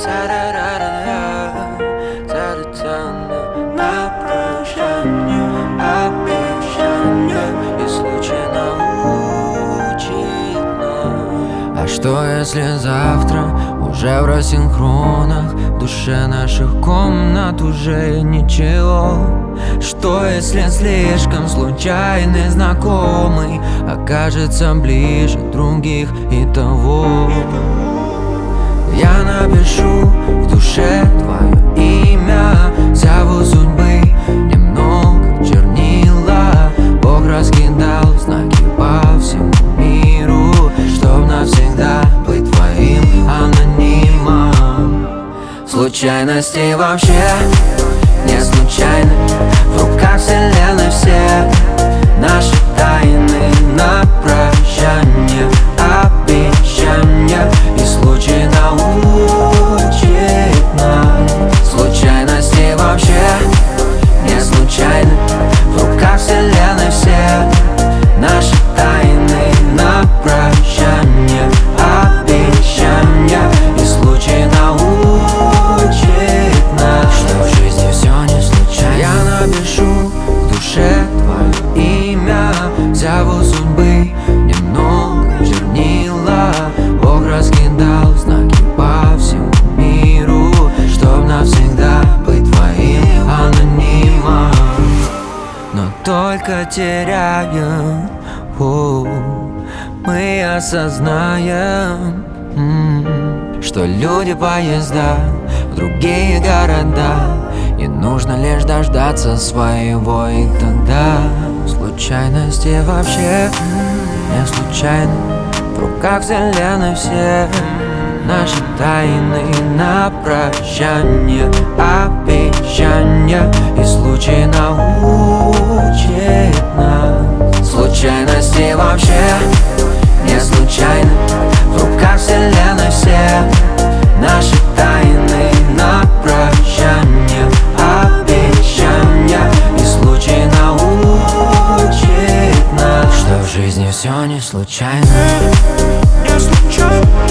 На прощание обещание и случай научит нас. А что если завтра уже в рассинхронах, в душе наших комнат уже ничего? Что если слишком случайный знакомый окажется ближе других и того? Я напишу в душе твое имя, зову судьбы немного чернила. Бог раскидал знаки по всему миру, чтоб навсегда быть твоим анонимом. Случайности вообще не случайны, в руках вселенной все наши тайны. На прощание обещания и случай научит нас. Случайности вообще не случайны, в руках вселенной все наши тайны. На прощание обещания и случай научит нас, что в жизни все не случайно. Я напишу в душе твое имя, зову судьбы немного чернила. Бог раскидал знаки по всему миру, чтоб навсегда быть твоим анонимом. Но только теряем, мы осознаем, что люди поезда в другие города. Не нужно лишь дождаться своего, и тогда случайности вообще не случайны, в руках вселенной все наши тайны. На прощание обещания и случай научит нас. Случайности вообще не случайны, в руках вселенной все наши тайны. На прощание обещания и случай научит нас, что в жизни все не случайно. Не случайно.